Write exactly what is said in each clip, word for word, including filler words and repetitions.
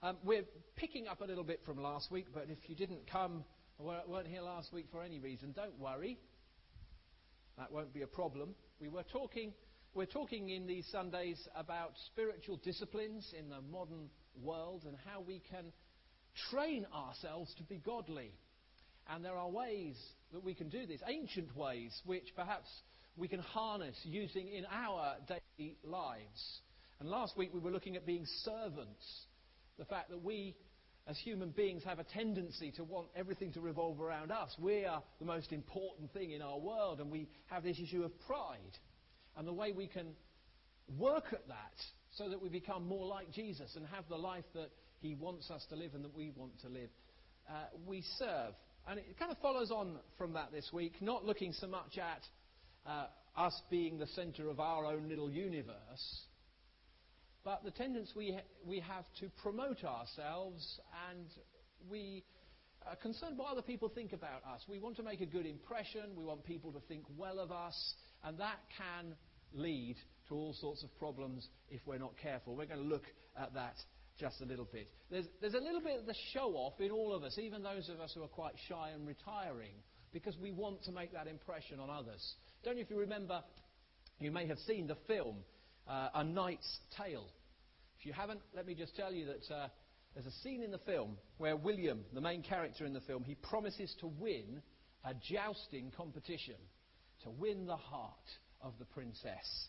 Um, we're picking up a little bit from last week, but if you didn't come or weren't here last week for any reason, don't worry. That won't be a problem. We were talking, we're talking in these Sundays about spiritual disciplines in the modern world and how we can train ourselves to be godly. And there are ways that we can do this, ancient ways, which perhaps we can harness using in our daily lives. And last week we were looking at being servants. The fact that we, as human beings, have a tendency to want everything to revolve around us. We are the most important thing in our world, and we have this issue of pride. And the way we can work at that so that we become more like Jesus and have the life that He wants us to live and that we want to live. Uh, we serve. And it kind of follows on from that this week, not looking so much at uh, us being the centre of our own little universe, but the tendency we, ha- we have to promote ourselves, and we are concerned what other people think about us. We want to make a good impression, we want people to think well of us, and that can lead to all sorts of problems if we're not careful. We're going to look at that just a little bit. There's, there's a little bit of the show-off in all of us, even those of us who are quite shy and retiring, because we want to make that impression on others. Don't know if you remember, you may have seen the film, uh, A Knight's Tale. If you haven't, let me just tell you that uh, there's a scene in the film where William, the main character in the film, he promises to win a jousting competition, to win the heart of the princess.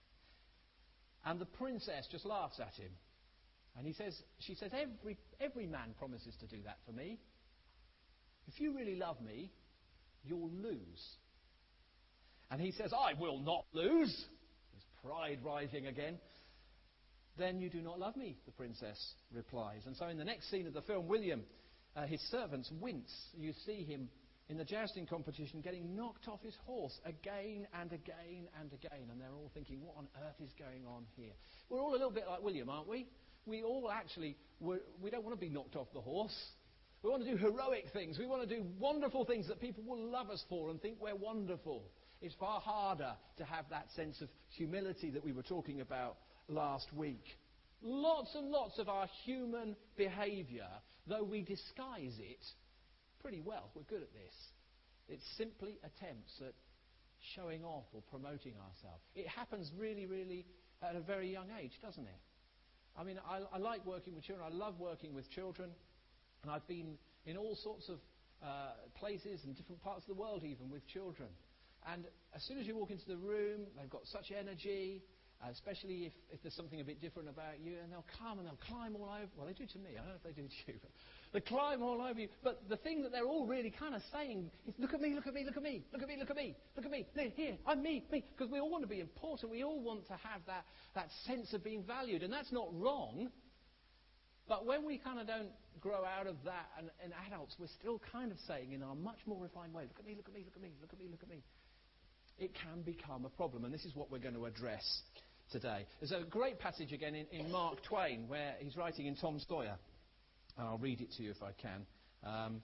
And the princess just laughs at him. And he says, she says, every, every man promises to do that for me. If you really love me, you'll lose. And he says, I will not lose. His pride rising again. Then you do not love me, the princess replies. And so in the next scene of the film, William, uh, his servants wince. You see him in the jousting competition getting knocked off his horse again and again and again. And they're all thinking, what on earth is going on here? We're all a little bit like William, aren't we? We all actually, we don't want to be knocked off the horse. We want to do heroic things. We want to do wonderful things that people will love us for and think we're wonderful. It's far harder to have that sense of humility that we were talking about last week. Lots and lots of our human behaviour, though we disguise it pretty well, we're good at this. It's simply attempts at showing off or promoting ourselves. It happens really, really at a very young age, doesn't it? I mean, I, I like working with children. I love working with children. And I've been in all sorts of uh, places and different parts of the world even with children. And as soon as you walk into the room, they've got such energy, uh, especially if, if there's something a bit different about you. And they'll come and they'll climb all over. Well, they do to me. I don't know if they do to you. But they climb all over you. But the thing that they're all really kind of saying is, look at me, look at me, look at me, look at me, look at me, look at me. No, here, I'm me, me. Because we all want to be important. We all want to have that, that sense of being valued. And that's not wrong. But when we kind of don't grow out of that, and, and adults, we're still kind of saying in our much more refined way, look at me, look at me, look at me, look at me, look at me. It can become a problem, and this is what we're going to address today. There's a great passage again in, in Mark Twain where he's writing in Tom Sawyer, and I'll read it to you if I can. Um,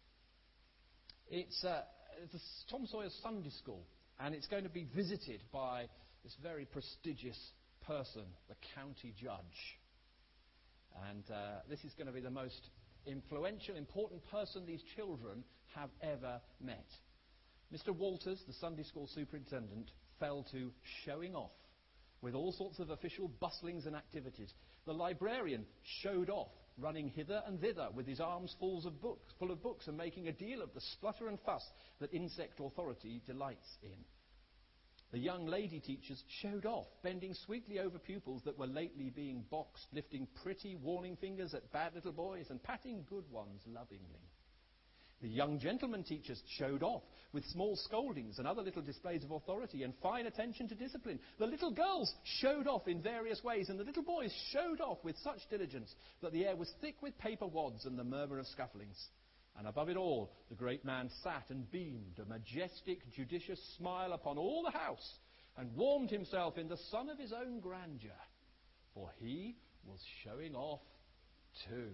it's, uh, it's Tom Sawyer's Sunday School, and it's going to be visited by this very prestigious person, the county judge. And uh, this is going to be the most influential, important person these children have ever met. Mister Walters, the Sunday school superintendent, fell to showing off with all sorts of official bustlings and activities. The librarian showed off, running hither and thither with his arms full of books, full of books and making a deal of the splutter and fuss that insect authority delights in. The young lady teachers showed off, bending sweetly over pupils that were lately being boxed, lifting pretty warning fingers at bad little boys and patting good ones lovingly. The young gentleman teachers showed off with small scoldings and other little displays of authority and fine attention to discipline. The little girls showed off in various ways, and the little boys showed off with such diligence that the air was thick with paper wads and the murmur of scufflings. And above it all, the great man sat and beamed a majestic, judicious smile upon all the house, and warmed himself in the sun of his own grandeur, for he was showing off too.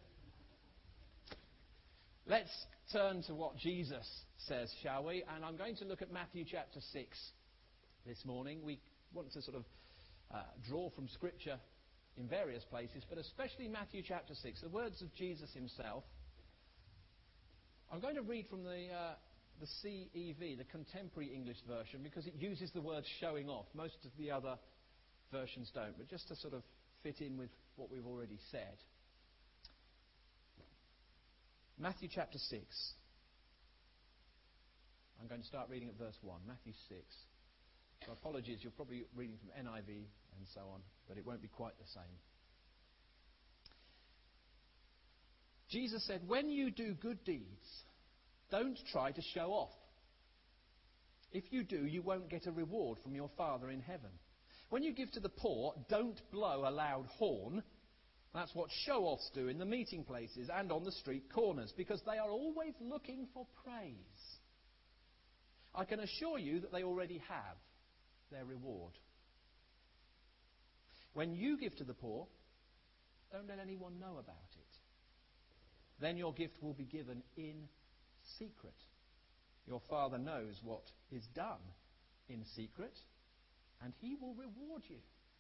Let's turn to what Jesus says, shall we? And I'm going to look at Matthew chapter six this morning. We want to sort of uh, draw from Scripture in various places, but especially Matthew chapter six, the words of Jesus himself. I'm going to read from the, uh, the C E V, the Contemporary English Version, because it uses the word showing off. Most of the other versions don't, but just to sort of fit in with what we've already said. Matthew chapter six. I'm going to start reading at verse one, Matthew six. So apologies, you're probably reading from N I V and so on, but it won't be quite the same. Jesus said, "When you do good deeds, don't try to show off. If you do, you won't get a reward from your Father in heaven. When you give to the poor, don't blow a loud horn. That's what show-offs do in the meeting places and on the street corners, because they are always looking for praise. I can assure you that they already have their reward. When you give to the poor, don't let anyone know about it. Then your gift will be given in secret. Your Father knows what is done in secret, and He will reward you.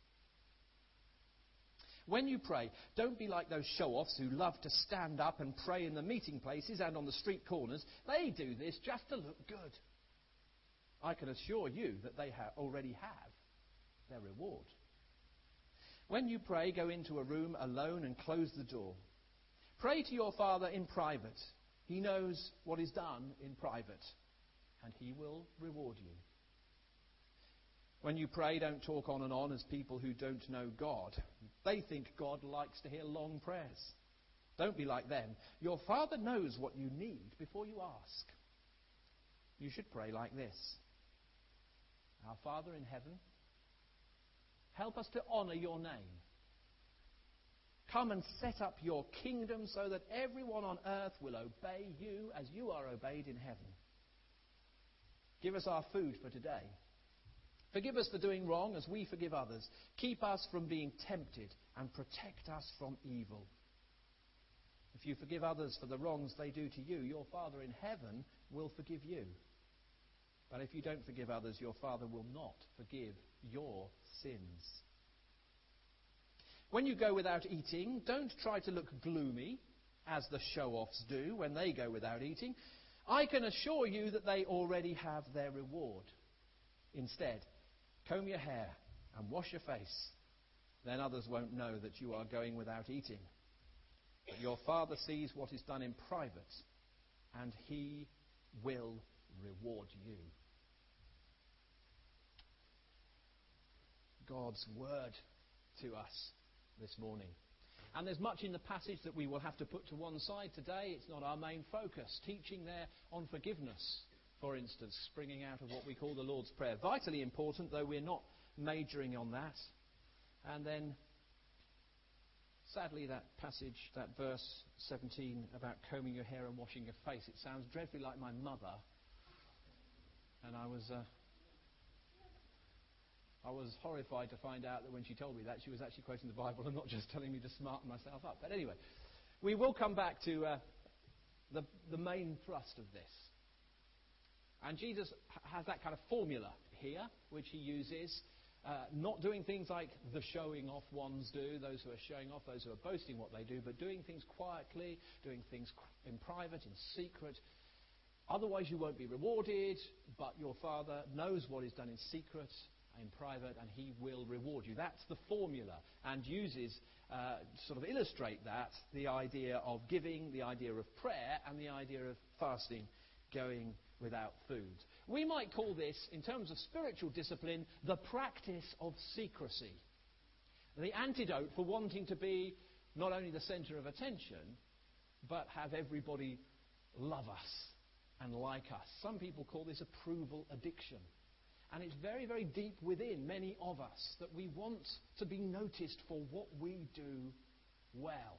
When you pray, don't be like those show-offs who love to stand up and pray in the meeting places and on the street corners. They do this just to look good. I can assure you that they ha- already have their reward. When you pray, go into a room alone and close the door. Pray to your Father in private. He knows what is done in private, and He will reward you. When you pray, don't talk on and on as people who don't know God. They think God likes to hear long prayers. Don't be like them. Your Father knows what you need before you ask. You should pray like this. Our Father in heaven, help us to honour your name. Come and set up your kingdom so that everyone on earth will obey you as you are obeyed in heaven. Give us our food for today. Forgive us for doing wrong as we forgive others. Keep us from being tempted and protect us from evil. If you forgive others for the wrongs they do to you, your Father in heaven will forgive you. But if you don't forgive others, your Father will not forgive your sins. When you go without eating, don't try to look gloomy, as the show-offs do when they go without eating. I can assure you that they already have their reward. Instead, comb your hair and wash your face. Then others won't know that you are going without eating. But your Father sees what is done in private, and He will reward you. God's word to us this morning. And there's much in the passage that we will have to put to one side today. It's not our main focus. Teaching there on forgiveness, for instance, springing out of what we call the Lord's Prayer. Vitally important, though we're not majoring on that. And then, sadly, that passage, that verse seventeen about combing your hair and washing your face, it sounds dreadfully like my mother. And I was uh, I was horrified to find out that when she told me that, she was actually quoting the Bible and not just telling me to smarten myself up. But anyway, we will come back to uh, the, the main thrust of this. And Jesus has that kind of formula here, which he uses, uh, not doing things like the showing off ones do, those who are showing off, those who are boasting what they do, but doing things quietly, doing things in private, in secret. Otherwise you won't be rewarded, but your Father knows what is done in secret, in private, and He will reward you. That's the formula, and uses, uh, sort of illustrate that, the idea of giving, the idea of prayer, and the idea of fasting, going without food. We might call this, in terms of spiritual discipline, the practice of secrecy. The antidote for wanting to be not only the centre of attention, but have everybody love us and like us. Some people call this approval addiction. And it's very, very deep within many of us that we want to be noticed for what we do well.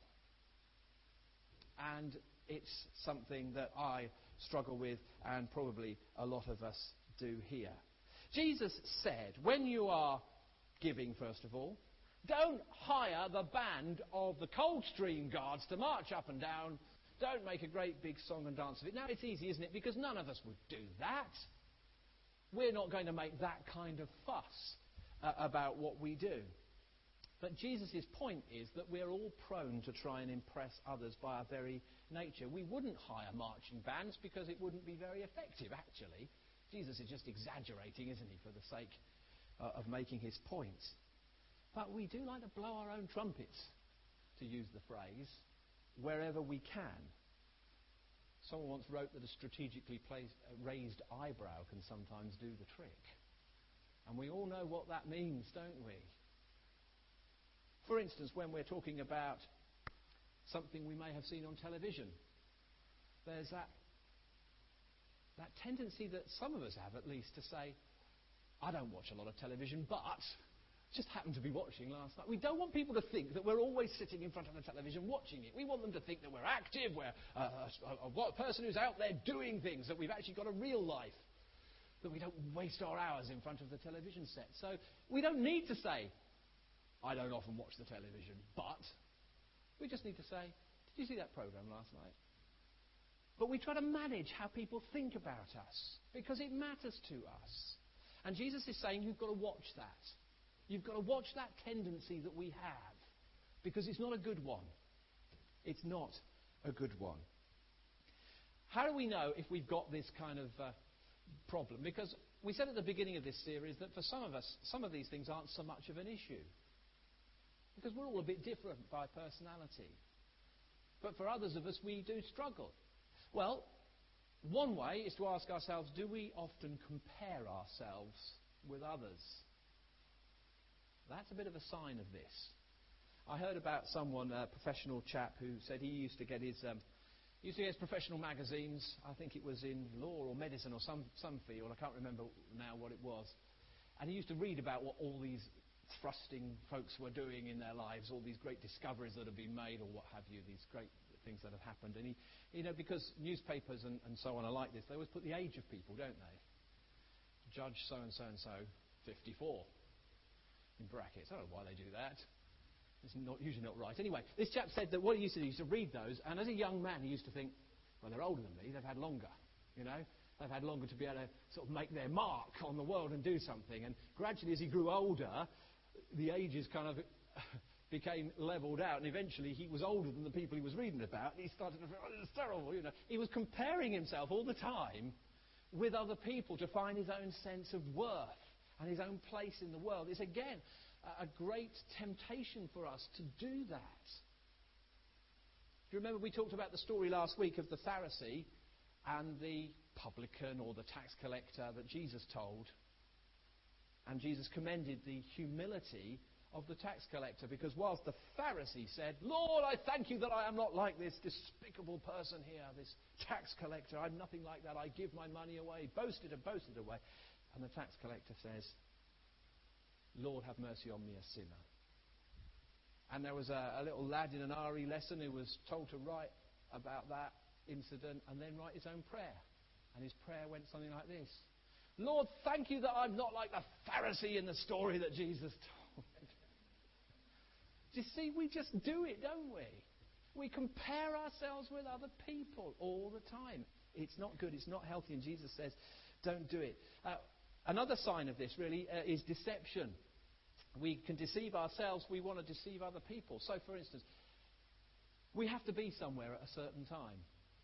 And it's something that I struggle with, and probably a lot of us do here. Jesus said, when you are giving, first of all, don't hire the band of the Coldstream Guards to march up and down. Don't make a great big song and dance of it. Now, it's easy, isn't it? Because none of us would do that. We're not going to make that kind of fuss uh, about what we do. But Jesus' point is that we're all prone to try and impress others by our very nature. We wouldn't hire marching bands because it wouldn't be very effective, actually. Jesus is just exaggerating, isn't he, for the sake uh, of making his point. But we do like to blow our own trumpets, to use the phrase, wherever we can. Someone once wrote that a strategically placed, uh, raised eyebrow can sometimes do the trick. And we all know what that means, don't we? For instance, when we're talking about something we may have seen on television, there's that, that tendency that some of us have, at least, to say, I don't watch a lot of television, but just happened to be watching last night. We don't want people to think that we're always sitting in front of the television watching it. We want them to think that we're active, we're uh, a, a, a person who's out there doing things, that we've actually got a real life, that we don't waste our hours in front of the television set. So we don't need to say, I don't often watch the television, but we just need to say, did you see that program last night? But we try to manage how people think about us because it matters to us. And Jesus is saying you've got to watch that. You've got to watch that tendency that we have because it's not a good one. It's not a good one. How do we know if we've got this kind of uh, problem? Because we said at the beginning of this series that for some of us, some of these things aren't so much of an issue. Because we're all a bit different by personality. But for others of us, we do struggle. Well, one way is to ask ourselves, do we often compare ourselves with others? That's a bit of a sign of this. I heard about someone, a professional chap, who said he used to get his, um, he used to get his professional magazines. I think it was in law or medicine or some, some field. I can't remember now what it was. And he used to read about what all these thrusting folks were doing in their lives, all these great discoveries that have been made or what have you, these great things that have happened. And he, you know, because newspapers and, and so on are like this, they always put the age of people, don't they? Judge so-and-so and so, fifty-four, in brackets. I don't know why they do that. It's not, usually not right. Anyway, this chap said that what he used to do, he used to read those, and as a young man he used to think, well, they're older than me, they've had longer, you know. They've had longer to be able to sort of make their mark on the world and do something. And gradually as he grew older, the ages kind of became levelled out, and eventually he was older than the people he was reading about, and he started to feel, oh, it's terrible, you know. He was comparing himself all the time with other people to find his own sense of worth and his own place in the world. It's, again, a great temptation for us to do that. Do you remember we talked about the story last week of the Pharisee and the publican or the tax collector that Jesus told? And Jesus commended the humility of the tax collector, because whilst the Pharisee said, Lord, I thank you that I am not like this despicable person here, this tax collector, I'm nothing like that, I give my money away, boasted and boasted away. And the tax collector says, Lord, have mercy on me, a sinner. And there was a, a little lad in an R E lesson who was told to write about that incident and then write his own prayer. And his prayer went something like this. Lord, thank you that I'm not like the Pharisee in the story that Jesus told. Do you see, we just do it, don't we? We compare ourselves with other people all the time. It's not good, it's not healthy, and Jesus says, don't do it. Uh, another sign of this, really, uh, is deception. We can deceive ourselves, we want to deceive other people. So, for instance, we have to be somewhere at a certain time.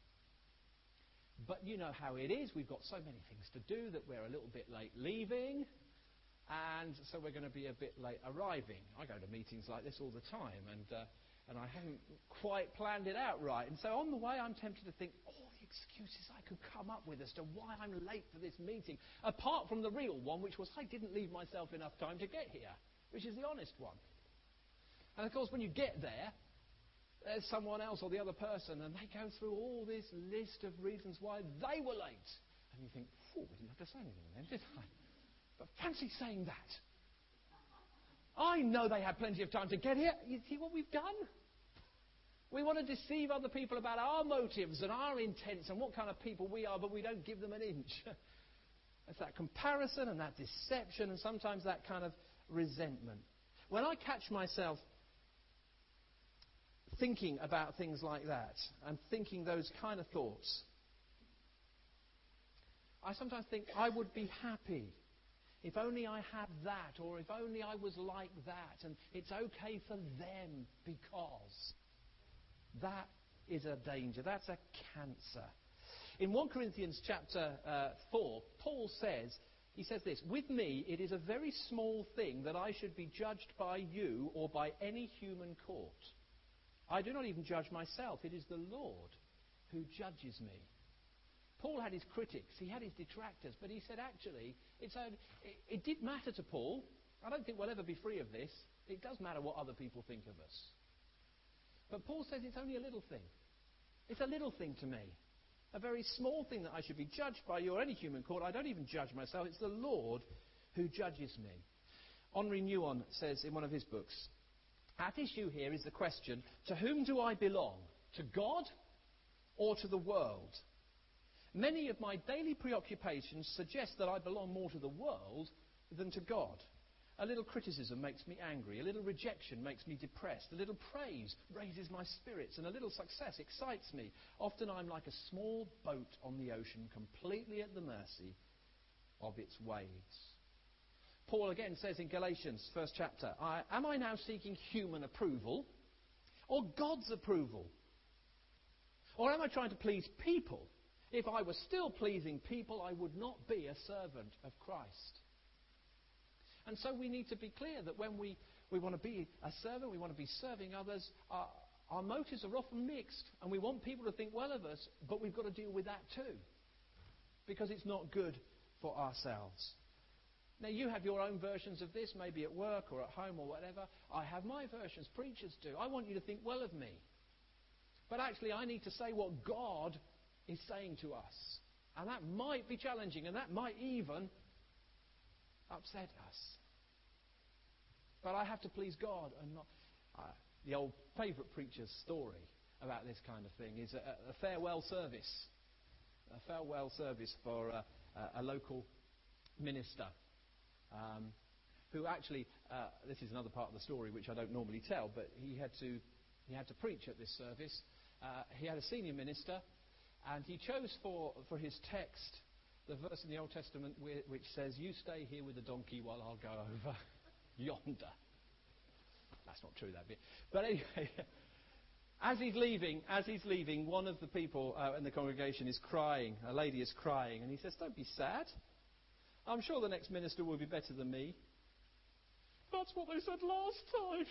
But you know how it is. We've got so many things to do that we're a little bit late leaving, and so we're going to be a bit late arriving. I go to meetings like this all the time, and uh, and I haven't quite planned it out right. And so on the way, I'm tempted to think all the excuses I could come up with as to why I'm late for this meeting, apart from the real one, which was I didn't leave myself enough time to get here, which is the honest one. And of course, when you get there, there's someone else or the other person, and they go through all this list of reasons why they were late. And you think, oh, we didn't have to say anything then, did I? But fancy saying that. I know they had plenty of time to get here. You see what we've done? We want to deceive other people about our motives and our intents and what kind of people we are, but we don't give them an inch. It's that comparison and that deception and sometimes that kind of resentment. When I catch myself thinking about things like that and thinking those kind of thoughts, I sometimes think I would be happy If only I had that, or if only I was like that, and it's okay for them because. That is a danger. That's a cancer. In First Corinthians chapter uh, four, Paul says, he says this, "With me it is a very small thing that I should be judged by you or by any human court. I do not even judge myself. It is the Lord who judges me." Paul had his critics, he had his detractors, but he said actually, it's a, it, it did matter to Paul. I don't think we'll ever be free of this. It does matter what other people think of us. But Paul says it's only a little thing. It's a little thing to me. A very small thing that I should be judged by you or any human court. I don't even judge myself. It's the Lord who judges me. Henri Nouwen says in one of his books, "At issue here is the question, to whom do I belong? To God or to the world? Many of my daily preoccupations suggest that I belong more to the world than to God. A little criticism makes me angry. A little rejection makes me depressed. A little praise raises my spirits. And a little success excites me. Often I'm like a small boat on the ocean, completely at the mercy of its waves." Paul again says in Galatians, first chapter, I, am I now seeking human approval or God's approval? Or am I trying to please people? If I were still pleasing people, I would not be a servant of Christ. And so we need to be clear that when we, we want to be a servant, we want to be serving others, our, our motives are often mixed. And we want people to think well of us, but we've got to deal with that too. Because it's not good for ourselves. Now you have your own versions of this, maybe at work or at home or whatever. I have my versions, preachers do. I want you to think well of me. But actually I need to say what God is saying to us. And that might be challenging, and that might even upset us. But I have to please God and not... Uh, the old favourite preacher's story about this kind of thing is a, a farewell service. A farewell service for uh, a, a local minister um, who actually... Uh, this is another part of the story which I don't normally tell, but he had to, he had to preach at this service. Uh, he had a senior minister, and he chose for, for his text the verse in the Old Testament which says, "You stay here with the donkey while I'll go over yonder." That's not true, that bit. But anyway, as he's leaving, as he's leaving, one of the people uh, in the congregation is crying. A lady is crying, and he says, "Don't be sad. I'm sure the next minister will be better than me." "That's what they said last time,"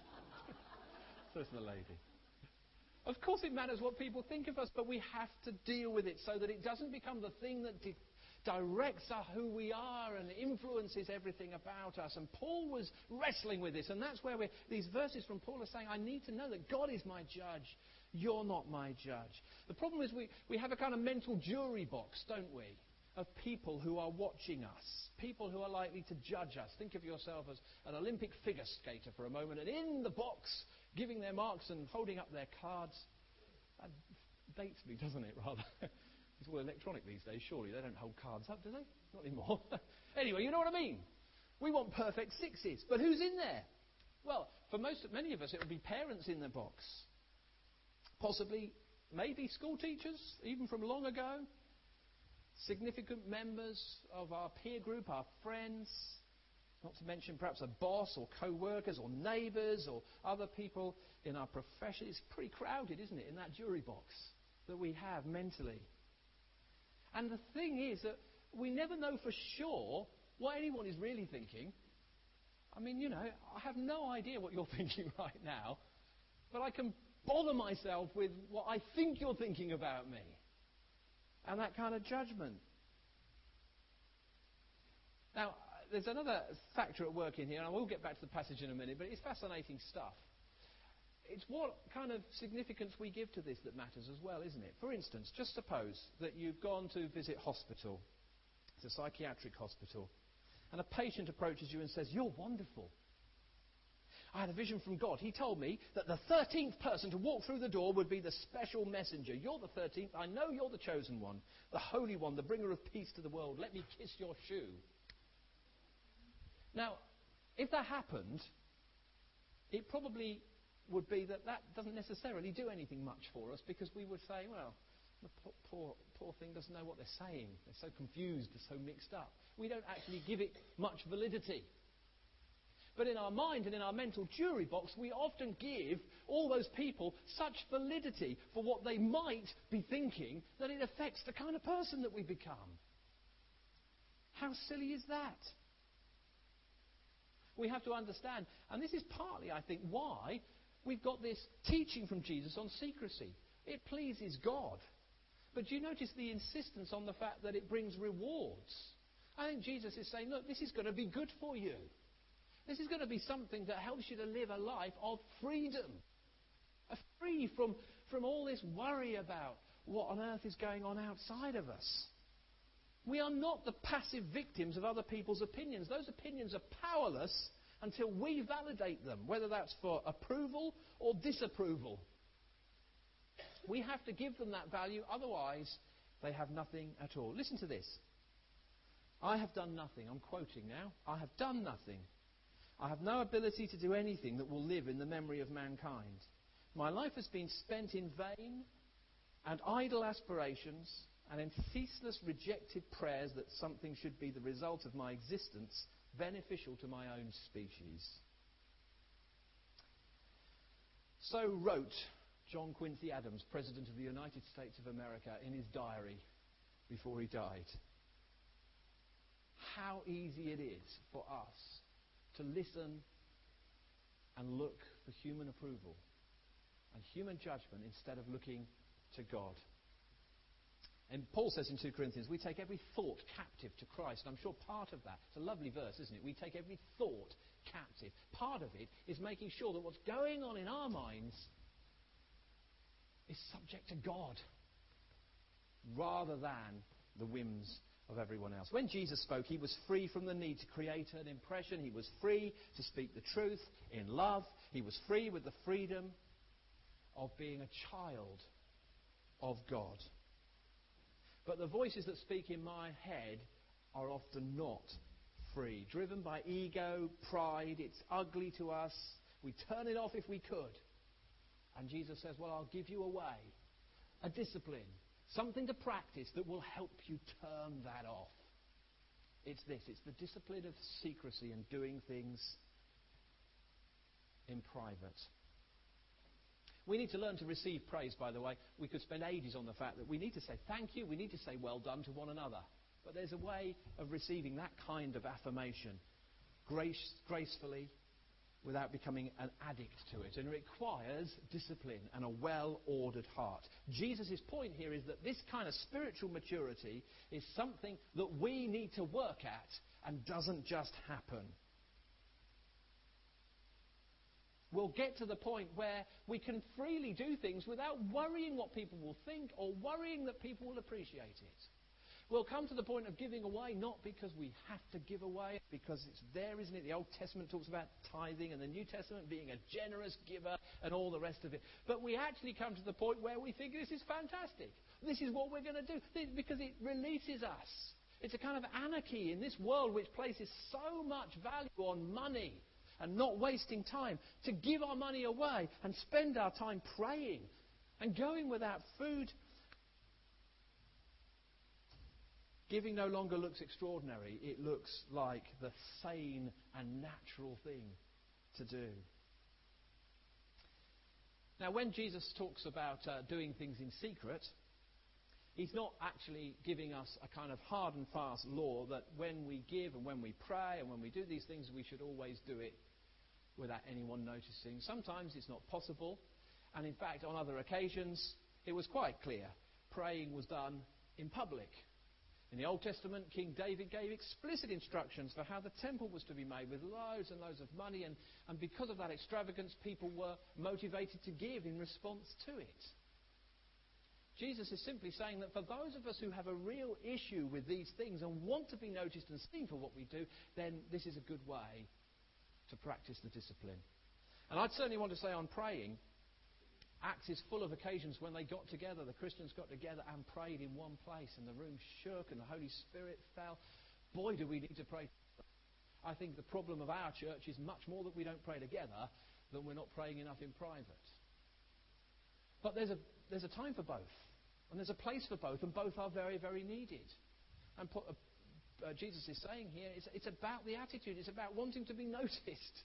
says the lady. Of course it matters what people think of us, but we have to deal with it so that it doesn't become the thing that di- directs us who we are and influences everything about us. And Paul was wrestling with this, and that's where we're, these verses from Paul are saying, I need to know that God is my judge. You're not my judge. The problem is we, we have a kind of mental jury box, don't we, of people who are watching us, people who are likely to judge us. Think of yourself as an Olympic figure skater for a moment, and in the box, giving their marks and holding up their cards. That dates me, doesn't it, rather? It's all electronic these days, surely. They don't hold cards up, do they? Not anymore. Anyway, you know what I mean. We want perfect sixes. But who's in there? Well, for most, many of us, it will be parents in the box. Possibly, maybe school teachers, even from long ago. Significant members of our peer group, our friends. Not to mention perhaps a boss or co-workers or neighbours or other people in our profession. It's pretty crowded, isn't it, in that jury box that we have mentally. And the thing is that we never know for sure what anyone is really thinking. I mean, you know, I have no idea what you're thinking right now, but I can bother myself with what I think you're thinking about me. And that kind of judgment. Now, there's another factor at work in here, and I will get back to the passage in a minute, but it's fascinating stuff. It's what kind of significance we give to this that matters as well, isn't it? For instance, just suppose that you've gone to visit hospital. It's a psychiatric hospital. And a patient approaches you and says, "You're wonderful. I had a vision from God. He told me that the thirteenth person to walk through the door would be the special messenger. You're the thirteenth. I know you're the chosen one, the holy one, the bringer of peace to the world. Let me kiss your shoe." Now, if that happened, it probably would be that that doesn't necessarily do anything much for us, because we would say, well, The poor, poor, poor thing doesn't know what they're saying. They're so confused, they're so mixed up. We don't actually give it much validity. But in our mind and in our mental jury box, we often give all those people such validity for what they might be thinking that it affects the kind of person that we become. How silly is that? We have to understand, and this is partly, I think, why we've got this teaching from Jesus on secrecy. It pleases God. But do you notice the insistence on the fact that it brings rewards? I think Jesus is saying, look, this is going to be good for you. This is going to be something that helps you to live a life of freedom. Free from, from all this worry about what on earth is going on outside of us. We are not the passive victims of other people's opinions. Those opinions are powerless until we validate them, whether that's for approval or disapproval. We have to give them that value, otherwise they have nothing at all. Listen to this. I have done nothing. I'm quoting now. I have done nothing. I have no ability to do anything that will live in the memory of mankind. My life has been spent in vain and idle aspirations and in ceaseless rejected prayers that something should be the result of my existence beneficial to my own species. So wrote John Quincy Adams, President of the United States of America, in his diary before he died. How easy it is for us to listen and look for human approval and human judgment instead of looking to God. And Paul says in two Corinthians, we take every thought captive to Christ. And I'm sure part of that, it's a lovely verse, isn't it? We take every thought captive. Part of it is making sure that what's going on in our minds is subject to God rather than the whims of everyone else. When Jesus spoke, he was free from the need to create an impression. He was free to speak the truth in love. He was free with the freedom of being a child of God. But the voices that speak in my head are often not free. Driven by ego, pride, it's ugly to us. We turn it off if we could. And Jesus says, well, I'll give you a way, a discipline, something to practice that will help you turn that off. It's this, it's the discipline of secrecy and doing things in private. We need to learn to receive praise, by the way. We could spend ages on the fact that we need to say thank you, we need to say well done to one another. But there's a way of receiving that kind of affirmation grace, gracefully, without becoming an addict to it. And it requires discipline and a well-ordered heart. Jesus' point here is that this kind of spiritual maturity is something that we need to work at and doesn't just happen. We'll get to the point where we can freely do things without worrying what people will think or worrying that people will appreciate it. We'll come to the point of giving away, not because we have to give away, because it's there, isn't it? The Old Testament talks about tithing and the New Testament being a generous giver and all the rest of it. But we actually come to the point where we think this is fantastic. This is what we're going to do because it releases us. It's a kind of anarchy in this world which places so much value on money and not wasting time to give our money away and spend our time praying and going without food. Giving no longer looks extraordinary. It looks like the sane and natural thing to do. Now, when Jesus talks about uh, doing things in secret, he's not actually giving us a kind of hard and fast law that when we give and when we pray and when we do these things, we should always do it without anyone noticing. Sometimes it's not possible. And in fact, on other occasions, it was quite clear. Praying was done in public. In the Old Testament, King David gave explicit instructions for how the temple was to be made with loads and loads of money. And, and because of that extravagance, people were motivated to give in response to it. Jesus is simply saying that for those of us who have a real issue with these things and want to be noticed and seen for what we do, then this is a good way to practice the discipline. And I'd certainly want to say on praying, Acts is full of occasions when they got together, the Christians got together and prayed in one place and the room shook and the Holy Spirit fell. Boy, do we need to pray. I think the problem of our church is much more that we don't pray together than we're not praying enough in private. But there's a, there's a time for both. And there's a place for both, and both are very, very needed. And put, uh, uh, Jesus is saying here, it's, it's about the attitude. It's about wanting to be noticed.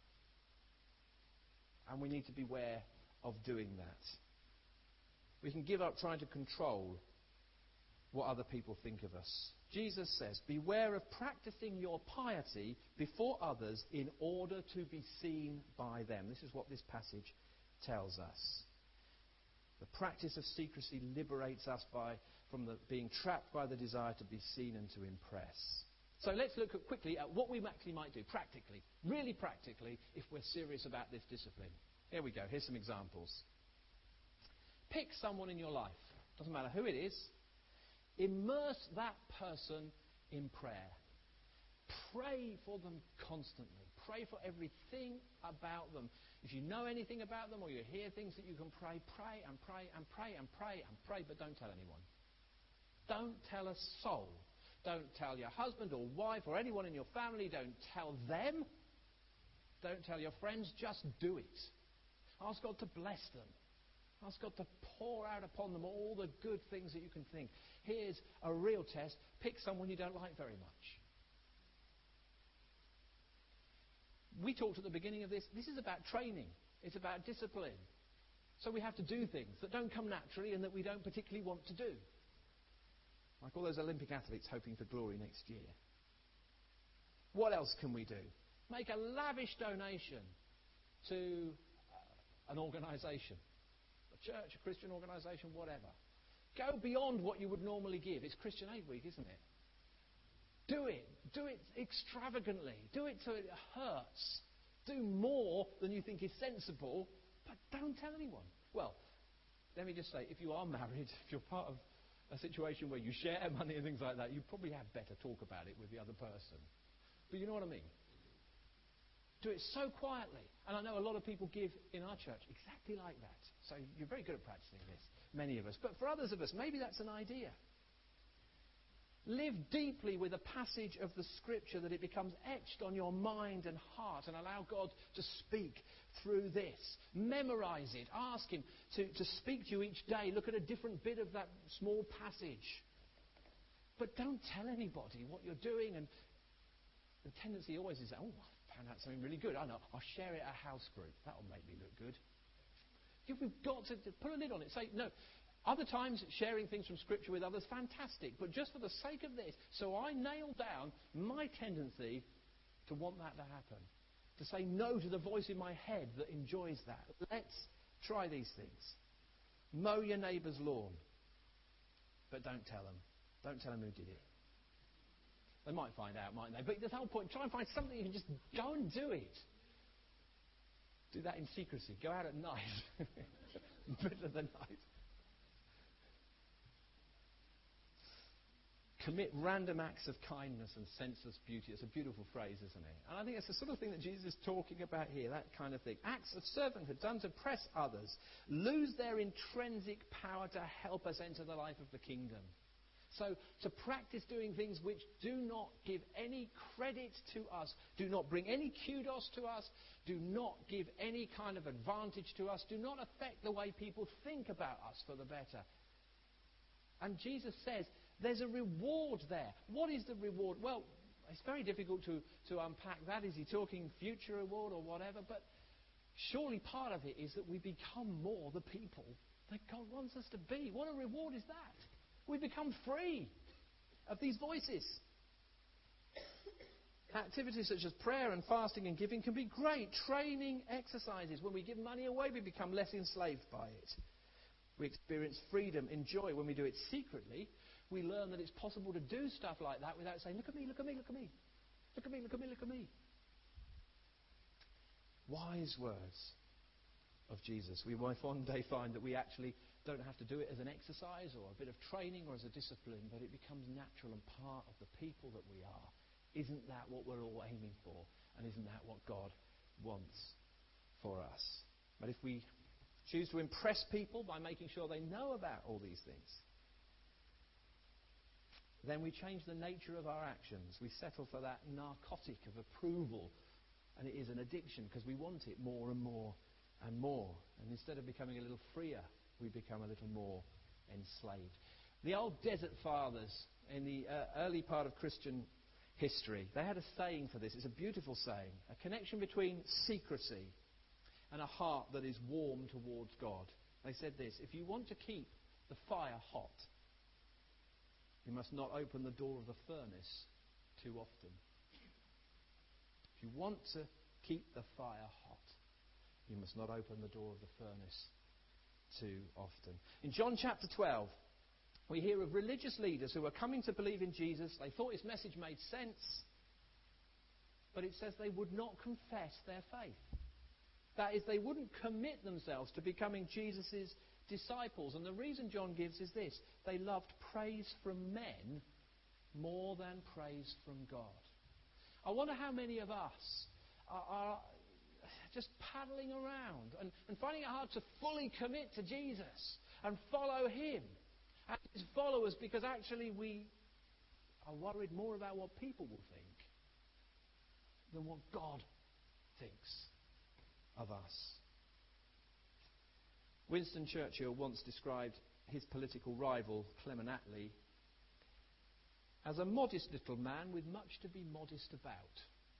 And we need to beware of doing that. We can give up trying to control what other people think of us. Jesus says, beware of practicing your piety before others in order to be seen by them. This is what this passage tells us. The practice of secrecy liberates us by, from the, being trapped by the desire to be seen and to impress. So let's look at quickly at what we actually might do, practically, really practically, if we're serious about this discipline. Here we go. Here's some examples. Pick someone in your life. Doesn't matter who it is. Immerse that person in prayer. Pray for them constantly. Pray for everything about them. If you know anything about them or you hear things that you can pray, pray and pray and pray and pray and pray, but don't tell anyone. Don't tell a soul. Don't tell your husband or wife or anyone in your family. Don't tell them. Don't tell your friends. Just do it. Ask God to bless them. Ask God to pour out upon them all the good things that you can think. Here's a real test. Pick someone you don't like very much. We talked at the beginning of this. This is about training. It's about discipline. So we have to do things that don't come naturally and that we don't particularly want to do. Like all those Olympic athletes hoping for glory next year. What else can we do? Make a lavish donation to uh, an organisation. A church, a Christian organisation, whatever. Go beyond what you would normally give. It's Christian Aid Week, isn't it? Do it. Do it extravagantly. Do it so it hurts. Do more than you think is sensible, but don't tell anyone. Well, let me just say, if you are married, if you're part of a situation where you share money and things like that, you probably have better talk about it with the other person. But you know what I mean? Do it so quietly. And I know a lot of people give in our church exactly like that. So you're very good at practicing this, many of us. But for others of us, maybe that's an idea. Live deeply with a passage of the Scripture that it becomes etched on your mind and heart, and allow God to speak through this. Memorize it. Ask Him to, to speak to you each day. Look at a different bit of that small passage. But don't tell anybody what you're doing. And the tendency always is, oh, I found out something really good. I know, I'll share it at a house group. That'll make me look good. You've got to put a lid on it. Say, no. Other times, sharing things from Scripture with others, fantastic. But just for the sake of this, so I nail down my tendency to want that to happen. To say no to the voice in my head that enjoys that. Let's try these things. Mow your neighbour's lawn. But don't tell them. Don't tell them who did it. They might find out, mightn't they? But the whole point, try and find something you can just go and do it. Do that in secrecy. Go out at night. Middle of the night. Commit random acts of kindness and senseless beauty. It's a beautiful phrase, isn't it? And I think it's the sort of thing that Jesus is talking about here, that kind of thing. Acts of servanthood done to press others, lose their intrinsic power to help us enter the life of the kingdom. So to practice doing things which do not give any credit to us, do not bring any kudos to us, do not give any kind of advantage to us, do not affect the way people think about us for the better. And Jesus says there's a reward there. What is the reward? Well, it's very difficult to, to unpack that. Is he talking future reward or whatever? But surely part of it is that we become more the people that God wants us to be. What a reward is that? We become free of these voices. Activities such as prayer and fasting and giving can be great training exercises. When we give money away, we become less enslaved by it. We experience freedom and joy. When we do it secretly, we learn that it's possible to do stuff like that without saying, look at me, look at me, look at me. Look at me, look at me, look at me. Wise words of Jesus. We might one day find that we actually don't have to do it as an exercise or a bit of training or as a discipline, but it becomes natural and part of the people that we are. Isn't that what we're all aiming for? And isn't that what God wants for us? But if we choose to impress people by making sure they know about all these things, then we change the nature of our actions. We settle for that narcotic of approval, and it is an addiction because we want it more and more and more. And instead of becoming a little freer, we become a little more enslaved. The old desert fathers in the uh, early part of Christian history, they had a saying for this. It's a beautiful saying. A connection between secrecy and a heart that is warm towards God. They said this: if you want to keep the fire hot, you must not open the door of the furnace too often. If you want to keep the fire hot, you must not open the door of the furnace too often. In John chapter twelve, we hear of religious leaders who were coming to believe in Jesus. They thought his message made sense, but it says they would not confess their faith. That is, they wouldn't commit themselves to becoming Jesus' disciples. And the reason John gives is this: they loved praise from men more than praise from God. I wonder how many of us are, are just paddling around and, and finding it hard to fully commit to Jesus and follow him as his followers, because actually we are worried more about what people will think than what God thinks of us. Winston Churchill once described his political rival, Clement Attlee, as a modest little man with much to be modest about.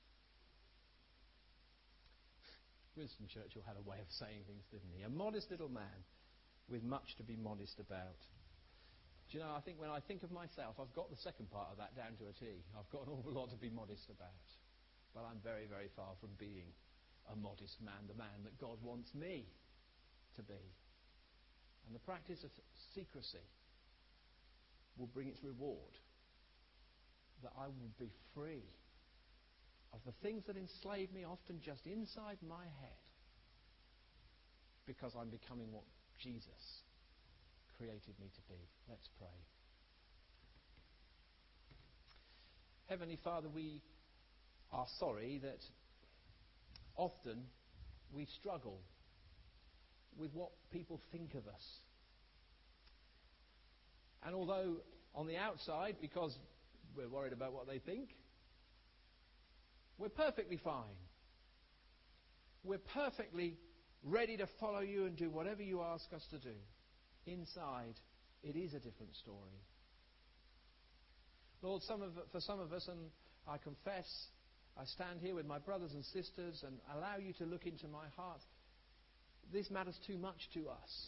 Winston Churchill had a way of saying things, didn't he? A modest little man with much to be modest about. Do you know, I think when I think of myself, I've got the second part of that down to a T. I've got an awful lot to be modest about. But I'm very, very far from being a modest man, the man that God wants me to be. And the practice of secrecy will bring its reward, that I will be free of the things that enslave me, often just inside my head, because I'm becoming what Jesus created me to be. Let's pray. Heavenly Father, we are sorry that often we struggle with what people think of us. And although on the outside, because we're worried about what they think, we're perfectly fine. We're perfectly ready to follow you and do whatever you ask us to do. Inside, it is a different story. Lord, some of, for some of us, and I confess, I stand here with my brothers and sisters and allow you to look into my heart. This matters too much to us.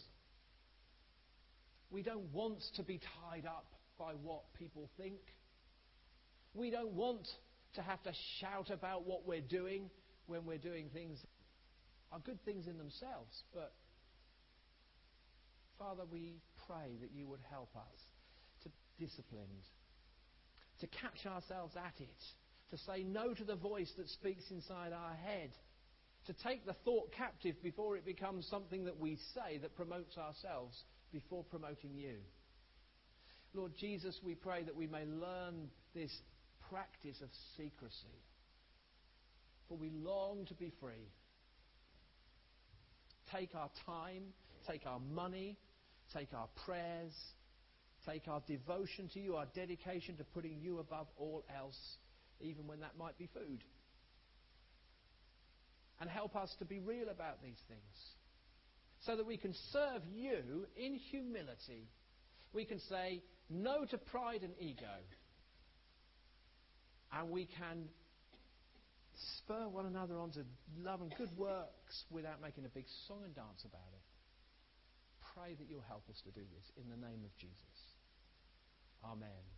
We don't want to be tied up by what people think. We don't want to have to shout about what we're doing when we're doing things that are good things in themselves. But, Father, we pray that you would help us to be disciplined, to catch ourselves at it, to say no to the voice that speaks inside our head, to take the thought captive before it becomes something that we say that promotes ourselves before promoting you. Lord Jesus, we pray that we may learn this practice of secrecy, for we long to be free. Take our time, take our money, take our prayers, take our devotion to you, our dedication to putting you above all else, even when that might be food. And help us to be real about these things, so that we can serve you in humility. We can say no to pride and ego. And we can spur one another on to love and good works without making a big song and dance about it. Pray that you'll help us to do this in the name of Jesus. Amen.